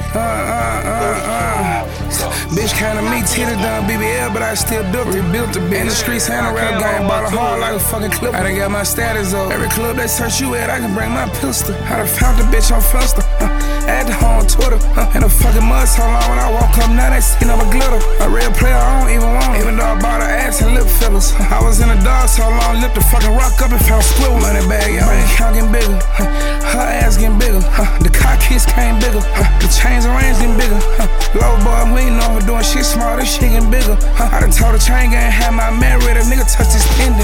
Bitch came to me, titty done BBL, but I still built it. In the streets, hand a rap game, ball a hard like a fucking clip. I done got my status up. Every club they search you at, I can bring my pistol. I done found the bitch on Finsta, at the home Twitter, in the fucking mud so long when I walk up, now they see no glitter. A real player, I don't even want it, even though I bought her ass and lip fillers. I was in the dark so long, lift the fucking rock up and found split with money bag, y'all. Bank account getting bigger, her ass getting bigger, the car keys came bigger, the chains and rings getting bigger, low boy, we ain't know her doing shit small, this shit getting bigger, I done told the chain gang, had my man ready, nigga touch this pendant.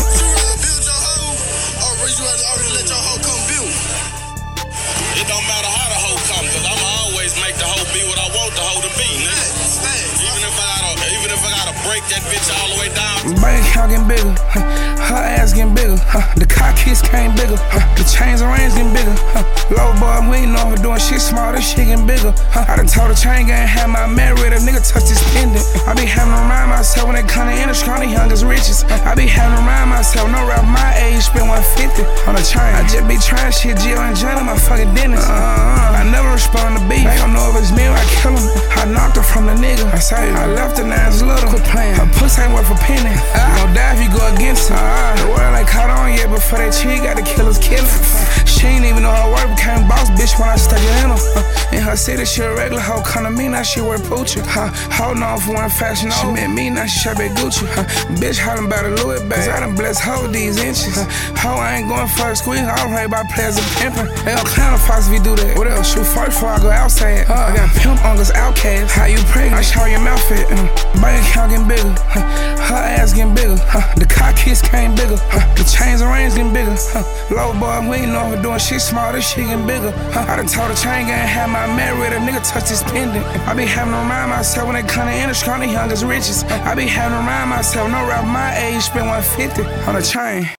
It don't matter how the hoe come, cause I'ma always make the hoe be what I want the hoe to be, nigga. Even if I gotta break that bitch all the way down. Bank account getting bigger, her ass getting bigger, the car keys came bigger, the chains and rings getting bigger, low boy, we ain't know her doing shit small, this shit getting bigger, I done told the chain gang, had my man ready, nigga touch this pendant. I be having to remind myself when they come to industry, the youngest riches. I be having to remind myself, no rap my age, spend 150 on a chain. I just be trying shit, Jill and Johnny, my fucking dentist. I never respond to beef, they don't know if it's me or I kill him. I knocked her from the nigga, I say I left her now it's little. Quit playing, her pussy ain't worth a penny. Gon' die if you go against her. The world ain't caught on yet, but for that cheat, got the killers killing. She ain't even know her work, became boss bitch when I stuck it in her. In her city, she a regular hoe, come to me, now she wear Poochie. Holding on for one fashion, she met me, now she shop at Gucci. Bitch hollering about a Louis bag, cause I done blessed hoe these inches. Hoe, I ain't going for a squeeze, I don't play by players and pimpin'. They gon' clown the fox if you do that. What else? Shoot first before I go outside. I got pimp uncles, outcast. How you pregnant? I show your mouth fit. Bank account getting bigger, her ass getting bigger, the car keys came bigger, the chains and rings getting bigger, low boy, we ain't know her doing shit small, this shit getting bigger, I done told the chain gang, had my man ready, nigga touch this pendant. I be having to remind myself when they come to industry, the youngest riches. I be having to remind myself, no rap my age, spend 150 on a chain.